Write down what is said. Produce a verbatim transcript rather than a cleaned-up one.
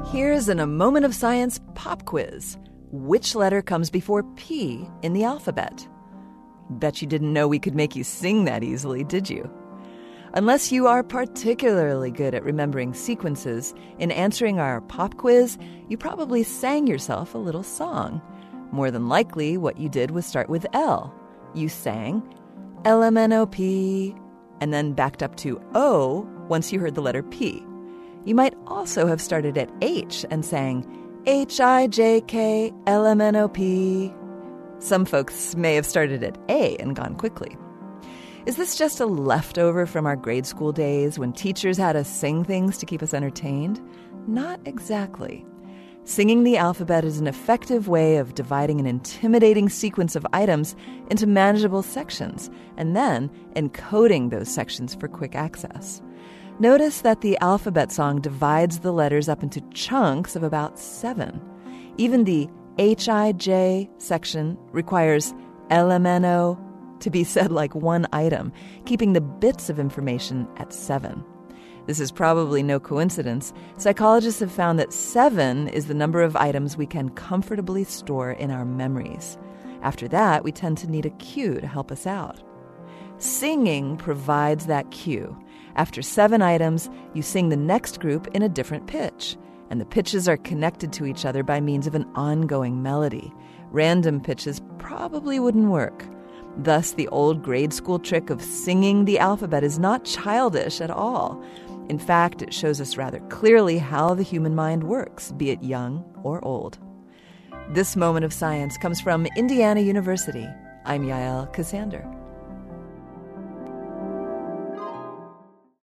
Here's an A Moment of Science pop quiz. Which letter comes before P in the alphabet? Bet you didn't know we could make you sing that easily, did you? Unless you are particularly good at remembering sequences, in answering our pop quiz, you probably sang yourself a little song. More than likely, what you did was start with L. You sang L M N O P, and then backed up to O once you heard the letter P. You might also have started at H and sang H I J K L M N O P. Some folks may have started at A and gone quickly. Is this just a leftover from our grade school days when teachers had us sing things to keep us entertained? Not exactly. Singing the alphabet is an effective way of dividing an intimidating sequence of items into manageable sections and then encoding those sections for quick access. Notice that the alphabet song divides the letters up into chunks of about seven. Even the H I J section requires L M N O to be said like one item, keeping the bits of information at seven. This is probably no coincidence. Psychologists have found that seven is the number of items we can comfortably store in our memories. After that, we tend to need a cue to help us out. Singing provides that cue. After seven items, you sing the next group in a different pitch, and the pitches are connected to each other by means of an ongoing melody. Random pitches probably wouldn't work. Thus, the old grade school trick of singing the alphabet is not childish at all. In fact, it shows us rather clearly how the human mind works, be it young or old. This Moment of Science comes from Indiana University. I'm Yael Ksander.